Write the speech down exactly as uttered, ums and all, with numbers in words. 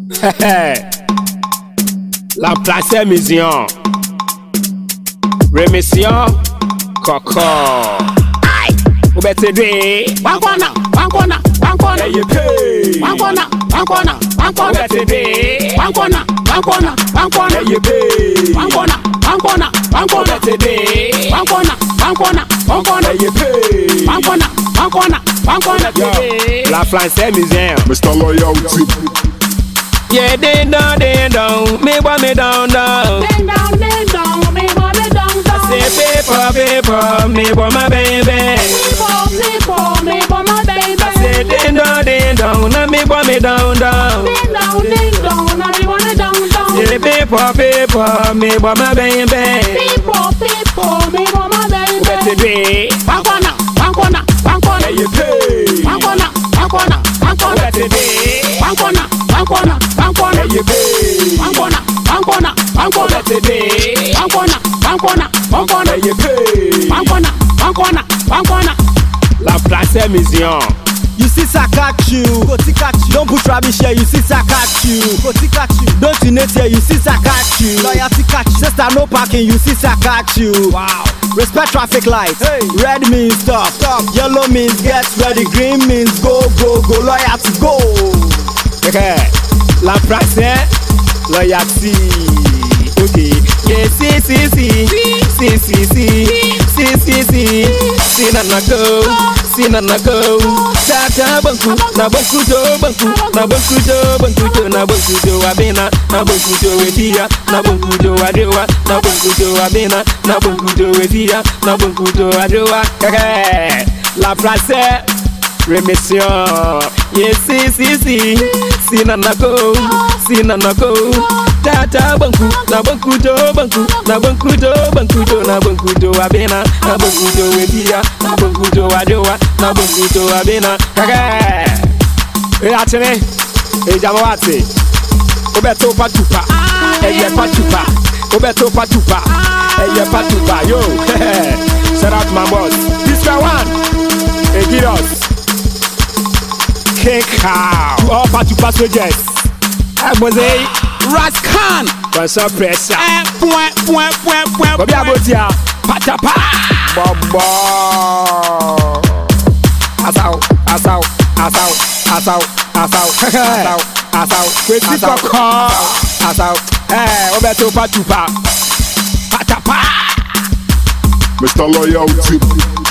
La place mission. Remission. Coco. Aye. Ou better day. One corner, one corner, one corner. Hey, you pay. One corner, one corner, one corner. Better day. One corner, one corner, one corner. Hey, you pay. One corner, one corner, one corner. Better day. One corner, one corner, one corner. Hey, you pay. One corner, one corner, one corner. La France mission. Mister Loyalty. Yeah, ding dong, ding dong, me want me down down. Ding dong, ding dong, me want me down down. Say paper, paper, me want my baby. People, people, me want my baby. Say ding dong, ding dong, now me want me down down. Ding dong, ding dong, now me want me down down. Say paper, paper, me want my baby. People, people, me want my baby. Better be One corner, one corner, one corner. Hey, you pay. One corner, one corner, one corner. Better be One corner, one corner, one corner. Hey, you pay. One corner, one corner, one corner. Better be One corner, one corner, one corner. Hey, you pay. One corner, one corner, one corner. La place mission. You see Sakachu, go Tikachu. Don't put rubbish here, you see Sakachu, go Tikachu. Don't unite here, you see Sakachu. Loyalty catch, sister no parking, you see Sakachu. Wow. Respect traffic lights. Hey. Red means stop, stop. Yellow means get ready. Green means go, go, go. Loyalty go. Okay. La place loyalty. Okay. Yeah, si si si si si si si si si si na na go si na na go ta ta banku na banku do banku na banku do banku do na banku do abena na banku do wetia na banku do adewa na banku do abena na banku do wetia na banku do adewa kaka la place remission yes si si si si na na go si na na go ta banku na banku do banku na banku do banku do na banku do abena na banku do wedia na banku do adewa na banku do abena kaka e atene e jamawate obeto patupa e ye patupa obeto patupa e ye patupa yo shout out my boss this one e give us kick out to all patupa soldiers Agbose Rascan What's up pressure Eh point point point point Obi abotia Patapa Bobo Asau Asau Asau Asau Asau Asau Asau Kwezi koko Asau Eh Obeto patupa Patapa Mister Loyalty.